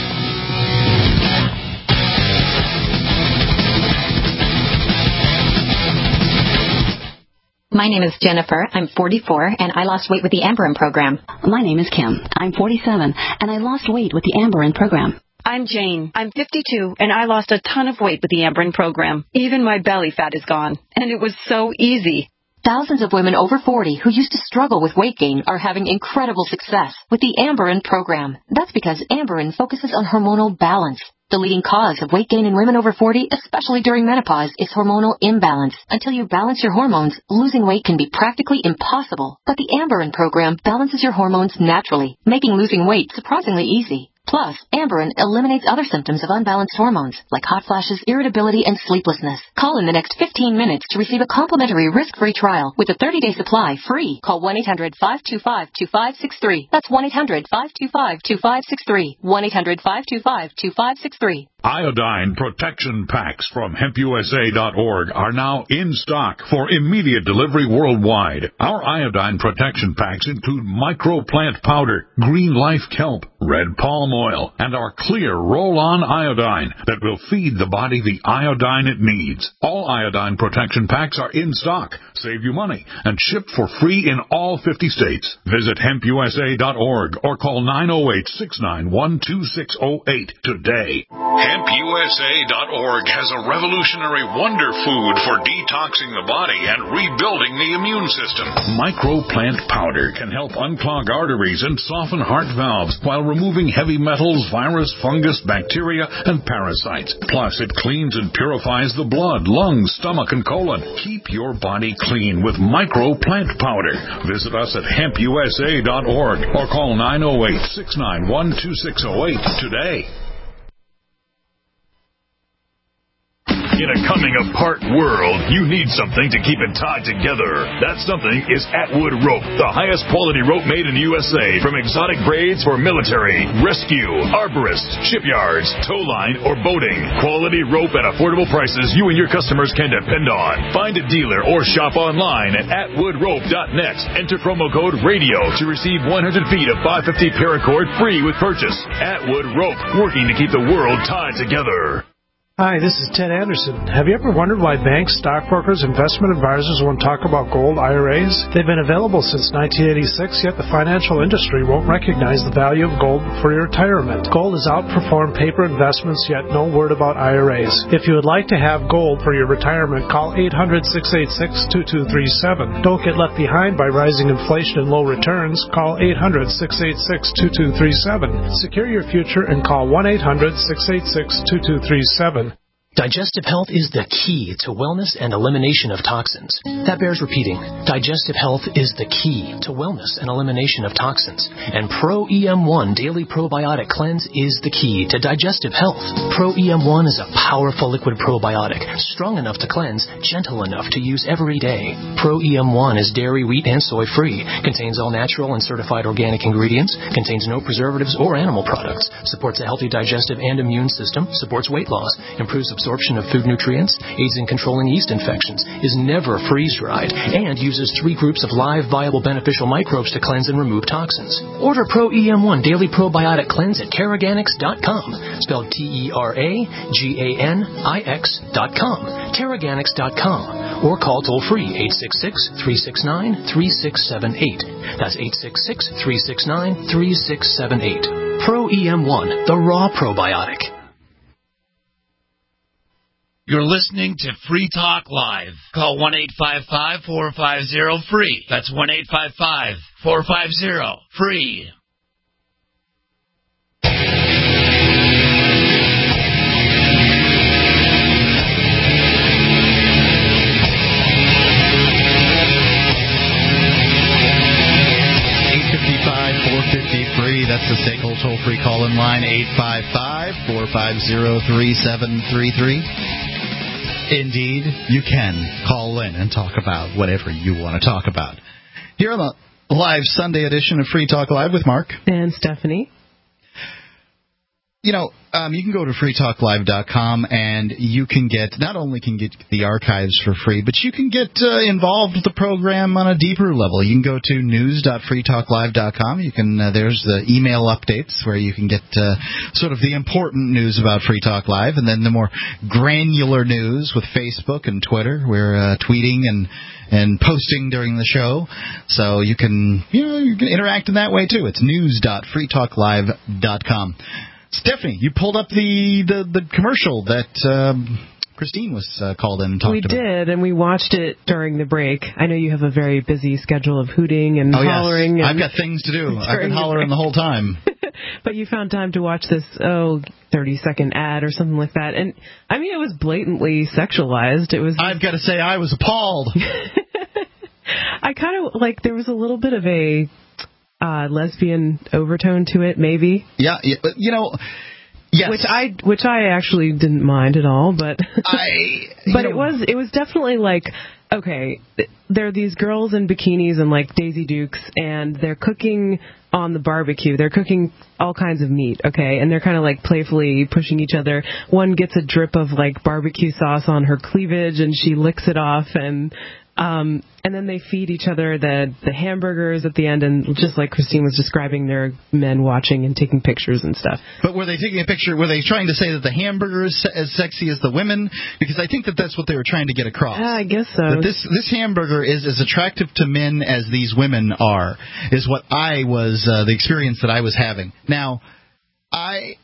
Speaker 16: My name is Jennifer. I'm 44, and I lost weight with the Amberin program.
Speaker 17: My name is Kim. I'm 47, and I lost weight with the Amberin program.
Speaker 18: I'm Jane. I'm 52, and I lost a ton of weight with the Amberin program. Even my belly fat is gone, and it was so easy.
Speaker 17: Thousands of women over 40 who used to struggle with weight gain are having incredible success with the Amberin program. That's because Amberin focuses on hormonal balance. The leading cause of weight gain in women over 40, especially during menopause, is hormonal imbalance. Until you balance your hormones, losing weight can be practically impossible. But the Amberin program balances your hormones naturally, making losing weight surprisingly easy. Plus, Amberin eliminates other symptoms of unbalanced hormones, like hot flashes, irritability, and sleeplessness. Call in the next 15 minutes to receive a complimentary risk-free trial with a 30-day supply free. Call 1-800-525-2563. That's 1-800-525-2563. 1-800-525-2563.
Speaker 19: Iodine protection packs from HempUSA.org are now in stock for immediate delivery worldwide. Our iodine protection packs include microplant powder, green life kelp, red palm oil, and our clear roll-on iodine that will feed the body the iodine it needs. All iodine protection packs are in stock, save you money, and shipped for free in all 50 states. Visit HempUSA.org or call 908-691-2608 today. HempUSA.org has a revolutionary wonder food for detoxing the body and rebuilding the immune system. Microplant powder can help unclog arteries and soften heart valves while removing heavy metals, virus, fungus, bacteria, and parasites. Plus, it cleans and purifies the blood, lungs, stomach, and colon. Keep your body clean with Microplant powder. Visit us at HempUSA.org or call 908-691-2608 today. In a coming-apart world, you need something to keep it tied together. That something is Atwood Rope, the highest quality rope made in the USA, from exotic braids for military, rescue, arborists, shipyards, tow line, or boating. Quality rope at affordable prices you and your customers can depend on. Find a dealer or shop online at atwoodrope.net. Enter promo code RADIO to receive 100 feet of 550 paracord free with purchase. Atwood Rope, working to keep the world tied together.
Speaker 6: Hi, this is Ted Anderson. Have you ever wondered why banks, stockbrokers, investment advisors won't talk about gold IRAs? They've been available since 1986, yet the financial industry won't recognize the value of gold for your retirement. Gold has outperformed paper investments, yet no word about IRAs. If you would like to have gold for your retirement, call 800-686-2237. Don't get left behind by rising inflation and low returns. Call 800-686-2237. Secure your future and call 1-800-686-2237.
Speaker 12: Digestive health is the key to wellness and elimination of toxins. That bears repeating. Digestive health is the key to wellness and elimination of toxins. And Pro EM1 Daily Probiotic Cleanse is the key to digestive health. Pro EM1 is a powerful liquid probiotic, strong enough to cleanse, gentle enough to use every day. Pro EM1 is dairy, wheat, and soy free, contains all natural and certified organic ingredients, contains no preservatives or animal products, supports a healthy digestive and immune system, supports weight loss, improves absorption of food nutrients, aids in controlling yeast infections, is never freeze-dried, and uses 3 groups of live, viable, beneficial microbes to cleanse and remove toxins. Order Pro EM1 Daily Probiotic Cleanse at Teraganix.com, spelled TerraGanix.com, Teraganix.com, or call toll-free 866-369-3678. That's 866-369-3678. Pro EM1, the raw probiotic.
Speaker 20: You're listening to Free Talk Live. Call 1-855-450-FREE. That's 1-855-450-FREE.
Speaker 1: Free. That's the SACL toll-free call-in line, 855-450-3733. Indeed, you can call in and talk about whatever you want to talk about. Here on the live Sunday edition of Free Talk Live with Mark.
Speaker 2: And Stephanie.
Speaker 1: You know, you can go to freetalklive.com and you can not only get the archives for free, but you can get involved with the program on a deeper level. You can go to news.freetalklive.com. You can there's the email updates where you can get sort of the important news about Free Talk Live, and then the more granular news with Facebook and Twitter. We're tweeting and posting during the show, so you can interact in that way too. It's news.freetalklive.com. Stephanie, you pulled up the commercial that Christine was called in and talked about.
Speaker 2: We did, and we watched it during the break. I know you have a very busy schedule of hooting and hollering.
Speaker 1: Yes. I've got things to do. I've been hollering the whole time.
Speaker 2: But you found time to watch this, 30-second ad or something like that. And, I mean, it was blatantly sexualized. I've
Speaker 1: got to say, I was appalled.
Speaker 2: I kind of, there was a little bit of a lesbian overtone to it, maybe.
Speaker 1: Yeah, but yes.
Speaker 2: Which I actually didn't mind at all, but it was definitely okay, there are these girls in bikinis and Daisy Dukes, and they're cooking on the barbecue. They're cooking all kinds of meat, okay, and they're kind of playfully pushing each other. One gets a drip of barbecue sauce on her cleavage, and she licks it off, and then they feed each other the hamburgers at the end, and just like Christine was describing, there are men watching and taking pictures and stuff.
Speaker 1: But were they taking a picture? Were they trying to say that the hamburger is as sexy as the women? Because I think that's what they were trying to get across.
Speaker 2: I guess so.
Speaker 1: That this hamburger is as attractive to men as these women are, is what the experience that I was having. Now, and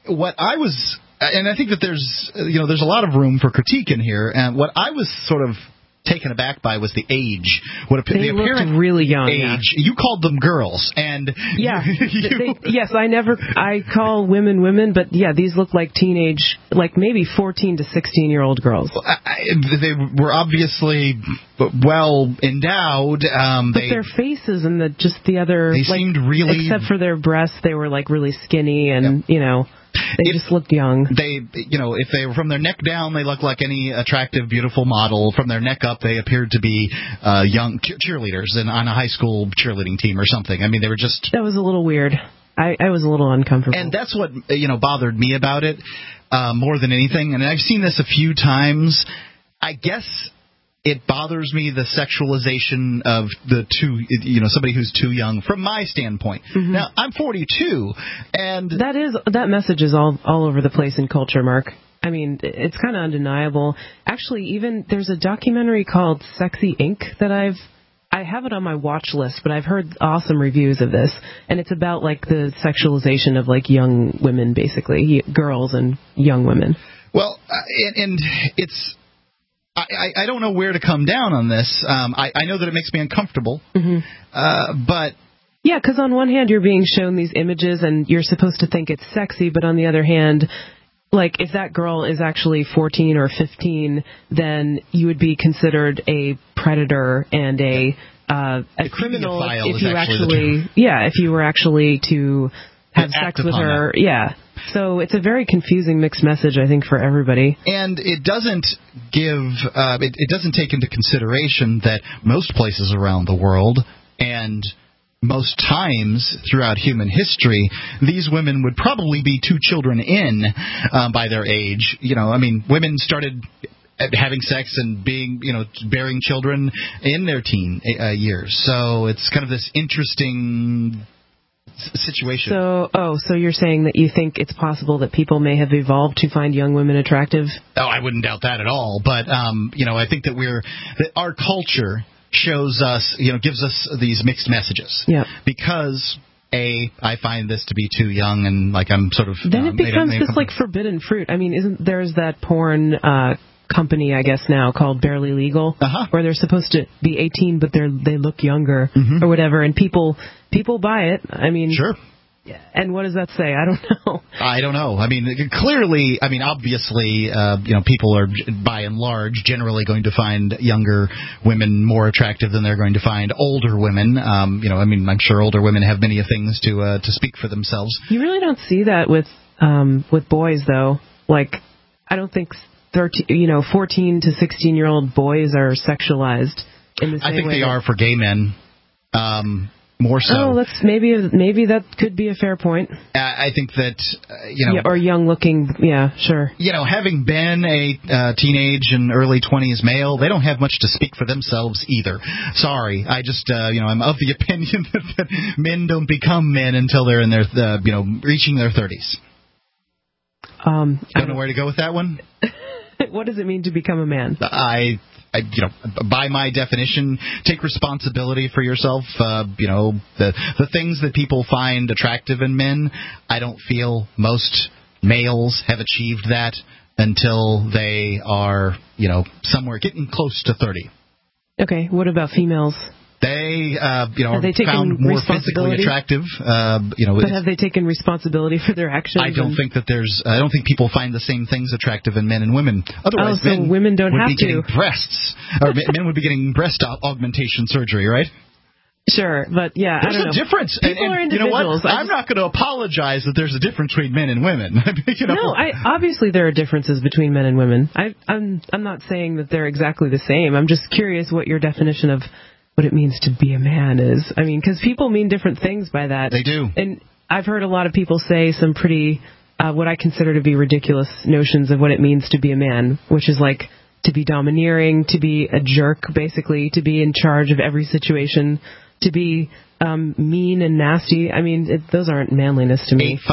Speaker 1: I think that there's a lot of room for critique in here, and what I was sort of taken aback by was the age.
Speaker 2: They looked really young.
Speaker 1: Age. Yeah. You called them girls, and
Speaker 2: yes, I call women, but yeah, these look like teenage, maybe 14 to 16-year-old girls.
Speaker 1: They were obviously well endowed.
Speaker 2: But their faces and the other,
Speaker 1: they seemed really,
Speaker 2: except for their breasts, they were really skinny and They just looked young.
Speaker 1: If they were from their neck down, they looked like any attractive, beautiful model. From their neck up, they appeared to be young cheerleaders on a high school cheerleading team or something. I mean, they were just...
Speaker 2: That was a little weird. I was a little uncomfortable.
Speaker 1: And that's what, bothered me about it more than anything. And I've seen this a few times. I guess it bothers me, the sexualization of somebody who's too young from my standpoint. Mm-hmm. Now, I'm 42, and
Speaker 2: that message is all over the place in culture, Mark. I mean, it's kind of undeniable. Actually, even there's a documentary called Sexy Inc. that I have it on my watch list, but I've heard awesome reviews of this, and it's about like the sexualization of like young women, basically, girls and young women.
Speaker 1: Well, and it's I don't know where to come down on this. I know that it makes me uncomfortable, but
Speaker 2: yeah, because on one hand you're being shown these images and you're supposed to think it's sexy, but on the other hand, like, if that girl is actually 14 or 15, then you would be considered a predator and a criminal if you were actually to have sex with her. Yeah. So it's a very confusing mixed message, I think, for everybody.
Speaker 1: And it doesn't it doesn't take into consideration that most places around the world and most times throughout human history, these women would probably be 2 children in by their age. You know, I mean, women started having sex and bearing children in their teen years. So it's kind of this interesting situation.
Speaker 2: So you're saying that you think it's possible that people may have evolved to find young women attractive?
Speaker 1: Oh, I wouldn't doubt that at all. But I think that our culture shows us, gives us these mixed messages.
Speaker 2: Yeah.
Speaker 1: Because I find this to be too young, and like I'm sort of
Speaker 2: then it becomes this like forbidden fruit. I mean, there's that porn company, I guess now, called Barely Legal, where they're supposed to be 18, but they look younger or whatever, and people buy it. I mean,
Speaker 1: sure.
Speaker 2: And what does that say? I don't know.
Speaker 1: I mean, clearly, obviously, people are, by and large, generally going to find younger women more attractive than they're going to find older women. I'm sure older women have many things to speak for themselves.
Speaker 2: You really don't see that with boys, though. Like, I don't think 14 to 16-year-old boys are sexualized in the same way.
Speaker 1: I think they are for gay men. More so.
Speaker 2: Oh, maybe that could be a fair point.
Speaker 1: I think that
Speaker 2: or young looking, sure.
Speaker 1: Having been a teenage and early 20s male, they don't have much to speak for themselves either. Sorry, I just I'm of the opinion that men don't become men until they're in their reaching their 30s. Don't know where to go with that one.
Speaker 2: What does it mean to become a man?
Speaker 1: I by my definition, take responsibility for yourself. The things that people find attractive in men, I don't feel most males have achieved that until they are, somewhere getting close to 30.
Speaker 2: Okay, what about females?
Speaker 1: They, are found more physically attractive.
Speaker 2: But have they taken responsibility for their actions?
Speaker 1: I don't think people find the same things attractive in men and women. Otherwise,
Speaker 2: women don't have to.
Speaker 1: Getting breasts, or men would be getting breast augmentation surgery, right?
Speaker 2: Sure, but I don't know.
Speaker 1: There's a difference.
Speaker 2: People are individuals.
Speaker 1: You know what? I'm not going to apologize that there's a difference between men and women.
Speaker 2: No, obviously there are differences between men and women. I'm not saying that they're exactly the same. I'm just curious what your definition of what it means to be a man is. I mean, because people mean different things by that.
Speaker 1: They do.
Speaker 2: And I've heard a lot of people say some pretty, what I consider to be ridiculous notions of what it means to be a man, which is like to be domineering, to be a jerk, basically, to be in charge of every situation, to be mean and nasty. I mean, those aren't manliness to me.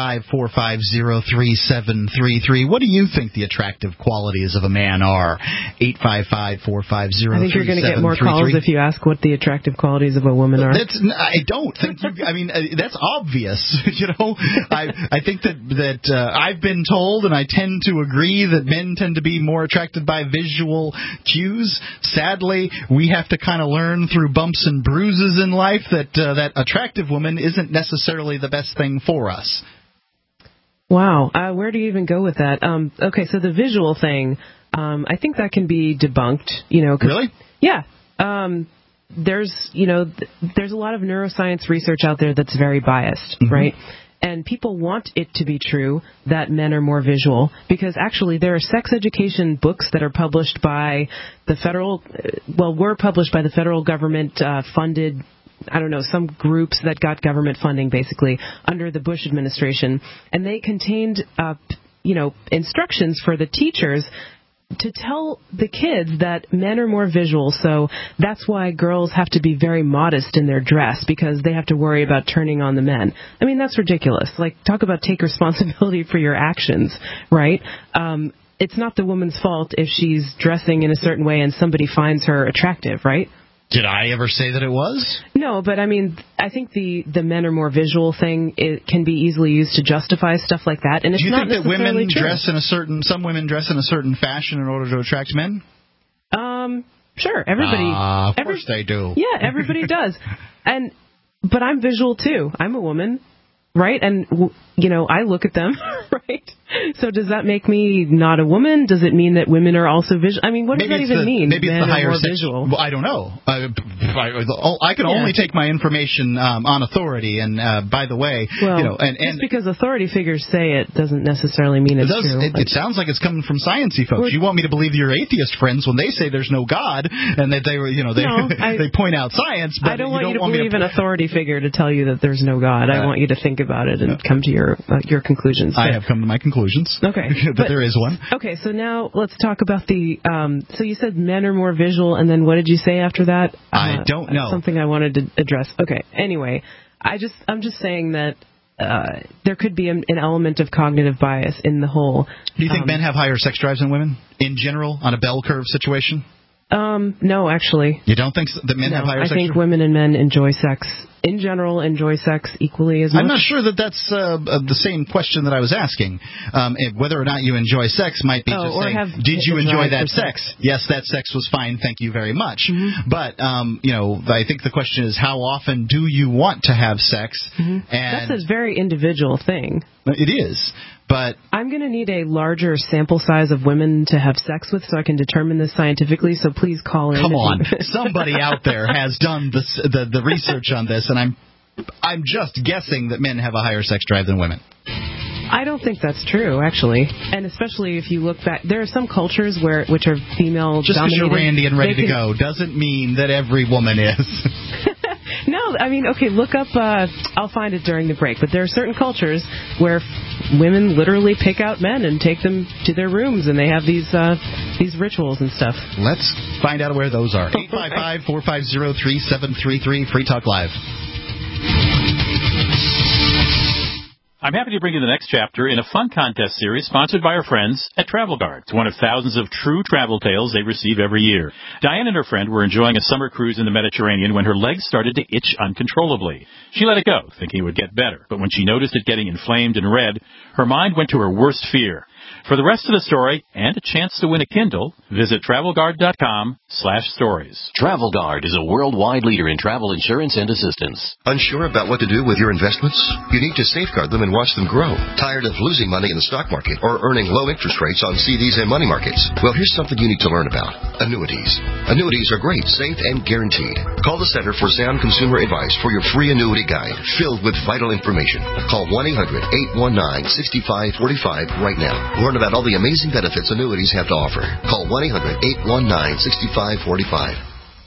Speaker 1: 855-450-3733. What do you think the attractive qualities of a man are? 855-450-3733.
Speaker 2: I think you're going to get more calls if you ask what the attractive qualities of a woman are.
Speaker 1: I don't think that's obvious. I think that I've been told, and I tend to agree, that men tend to be more attracted by visual cues. Sadly, we have to kind of learn through bumps and bruises in life that attractive woman isn't necessarily the best thing for us.
Speaker 2: Wow. Where do you even go with that? Okay, so the visual thing, I think that can be debunked.
Speaker 1: Really?
Speaker 2: Yeah. There's a lot of neuroscience research out there that's very biased, right? And people want it to be true that men are more visual, because actually there are sex education books that are published by the were published by the federal government funded, I don't know, some groups that got government funding, basically, under the Bush administration. And they contained, instructions for the teachers to tell the kids that men are more visual, so that's why girls have to be very modest in their dress because they have to worry about turning on the men. I mean, that's ridiculous. Like, talk about take responsibility for your actions, right? It's not the woman's fault if she's dressing in a certain way and somebody finds her attractive, right?
Speaker 1: Did I ever say that it was?
Speaker 2: No, but I mean, I think the men are more visual thing, it can be easily used to justify stuff like that, and it's not necessarily true. Do you think that
Speaker 1: some women dress in a certain fashion in order to attract men?
Speaker 2: Sure, everybody.
Speaker 1: Of course they do.
Speaker 2: Yeah, everybody does. But I'm visual too. I'm a woman, right? And I look at them, right? So does that make me not a woman? Does it mean that women are also visual? I mean, what does that even mean?
Speaker 1: Maybe it's the higher
Speaker 2: visual.
Speaker 1: Well, I don't know. I can only take my information on authority. And by the way,
Speaker 2: just because authority figures say it doesn't necessarily mean it's true.
Speaker 1: It sounds like it's coming from sciencey folks. You want me to believe your atheist friends when they say there's no God and that they they point out science. But
Speaker 2: I don't want you to believe an authority figure to tell you that there's no God. I want you to think about it and come to your conclusions.
Speaker 1: I have come to my conclusions.
Speaker 2: Okay.
Speaker 1: But there is one.
Speaker 2: Okay, so now let's talk about the... so you said men are more visual, and then what did you say after that?
Speaker 1: I don't know.
Speaker 2: Something I wanted to address. Okay, anyway, I'm just saying that there could be an element of cognitive bias in the whole...
Speaker 1: Do you think men have higher sex drives than women, in general, on a bell curve situation?
Speaker 2: No, actually.
Speaker 1: You don't think that men have higher sex drives?
Speaker 2: I think women and men enjoy sex. In general, enjoy sex equally as much?
Speaker 1: I'm not sure that that's the same question that I was asking. Whether or not you enjoy sex might be just saying, did you enjoy that sex? Yes, that sex was fine, thank you very much. Mm-hmm. But, I think the question is, how often do you want to have sex?
Speaker 2: Mm-hmm. And that's a very individual thing.
Speaker 1: It is. But
Speaker 2: I'm going to need a larger sample size of women to have sex with so I can determine this scientifically, so please call in.
Speaker 1: Come on. Somebody out there has done the research on this, and I'm just guessing that men have a higher sex drive than women.
Speaker 2: I don't think that's true, actually. And especially if you look back, there are some cultures which are female-dominated.
Speaker 1: Just because you're randy and ready to go doesn't mean that every woman is.
Speaker 2: No, I mean, okay, look up, I'll find it during the break, but there are certain cultures where women literally pick out men and take them to their rooms, and they have these rituals and stuff.
Speaker 1: Let's find out where those are. 855-450-3733, Free Talk Live.
Speaker 21: I'm happy to bring you the next chapter in a fun contest series sponsored by our friends at Travel Guard. It's one of thousands of true travel tales they receive every year. Diane and her friend were enjoying a summer cruise in the Mediterranean when her legs started to itch uncontrollably. She let it go, thinking it would get better. But when she noticed it getting inflamed and red, her mind went to her worst fear. For the rest of the story and a chance to win a Kindle, visit TravelGuard.com/stories.
Speaker 22: Travel Guard is a worldwide leader in travel insurance and assistance.
Speaker 5: Unsure about what to do with your investments? You need to safeguard them and watch them grow. Tired of losing money in the stock market or earning low interest rates on CDs and money markets? Well, here's something you need to learn about. Annuities. Annuities are great, safe, and guaranteed. Call the Center for Sound Consumer Advice for your free annuity guide filled with vital information. Call 1-800-819-6545 right now. Learn about all the amazing benefits annuities have to offer. Call 1-800-819-6545.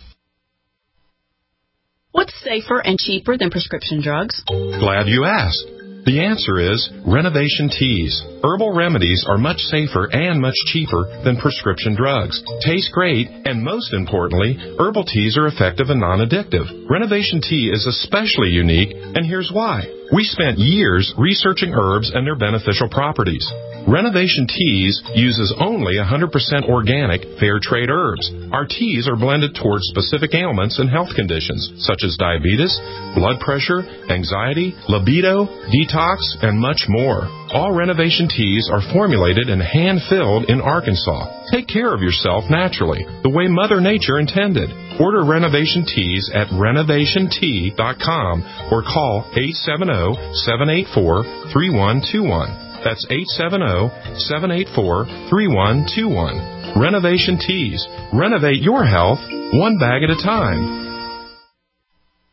Speaker 23: What's safer and cheaper than prescription drugs?
Speaker 24: Glad you asked. The answer is Renovation Teas. Herbal remedies are much safer and much cheaper than prescription drugs. Taste great, and most importantly, herbal teas are effective and non-addictive. Renovation Tea is especially unique, and here's why. We spent years researching herbs and their beneficial properties. Renovation Teas uses only 100% organic, fair trade herbs. Our teas are blended towards specific ailments and health conditions, such as diabetes, blood pressure, anxiety, libido, detox, and much more. All Renovation Teas are formulated and hand-filled in Arkansas. Take care of yourself naturally, the way Mother Nature intended. Order Renovation Teas at renovationtea.com or call 870-784-3121. That's 870-784-3121. Renovation Teas. Renovate your health one bag at a time.